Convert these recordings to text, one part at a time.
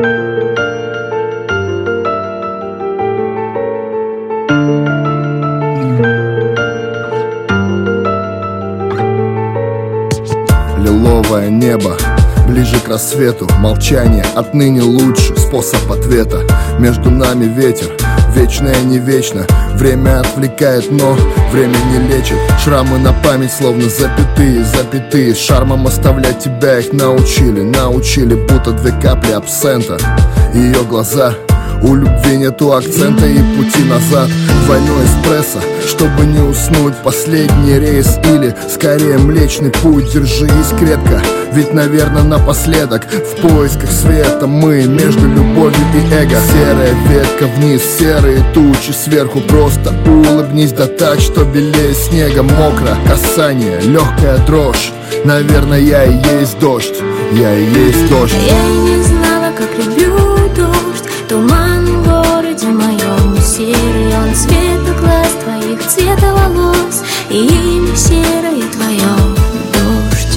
Лиловое небо, ближе к рассвету. Молчание отныне лучший способ ответа. Между нами ветер, вечное не вечно. Время отвлекает, но время не лечит. Шрамы на память, словно запятые, запятые. Шармом оставлять тебя их научили, будто две капли абсента. Ее глаза, у любви нету акцента и пути назад. Двойной эспрессо, чтобы не уснуть. Последний рейс или, скорее, Млечный Путь. Держись крепко, ведь, наверное, напоследок в поисках света мы между любовью и эго. Серая ветка вниз, серые тучи сверху. Просто улыбнись, да так, что белее снега. Мокро, касание, легкая дрожь. Наверное, я и есть дождь, я и есть дождь. Я и не знала, как люблю дождь. Туман в городе моем, серый он цвета глаз твоих, цвета волос, и имя серое твое — дождь.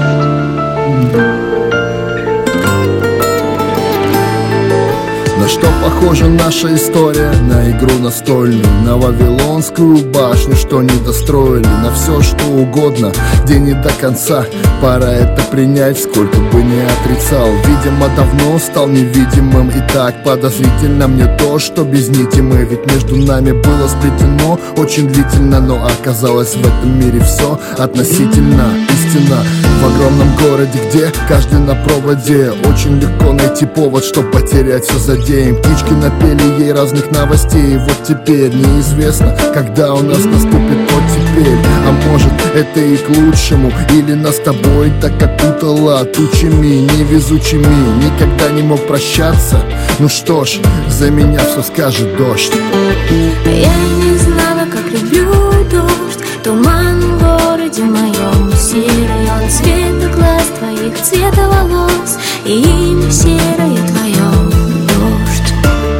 На что похожа наша история? На игру настольную, на Вавилонскую башню, что не достроили. На все, что угодно, где не до конца. Пора это принять, сколько бы ни отрицал. Видимо, давно стал невидимым. И так подозрительно мне то, что без нити мы. Ведь между нами было сплетено очень длительно. Но оказалось, в этом мире все относительно. Истина в огромном городе, где каждый на проводе. Очень легко найти повод, чтоб потерять все за день. Птички напели ей разных новостей. И вот теперь неизвестно, когда у нас наступит тот теперь. А может, это и к лучшему. Или нас с тобой так окутало тучами невезучими. Никогда не мог прощаться. Ну что ж, за меня все скажет дождь. Я и не знала, как люблю дождь. Туман в городе моем, серый он цвета глаз твоих, цвета волос, и имя серое твое — дождь.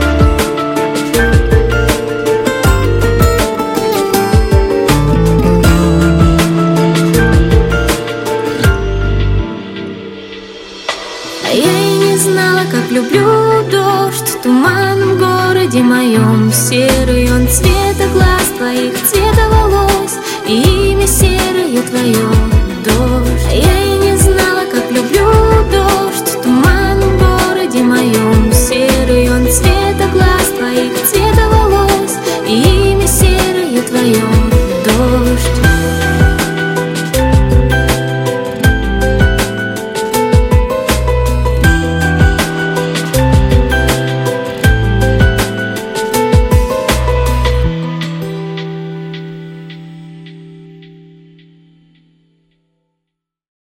А я и не знала, как люблю дождь. Туман в городе моем, серый он цвета глаз твоих, цвета волос, и имя серое твое — дождь.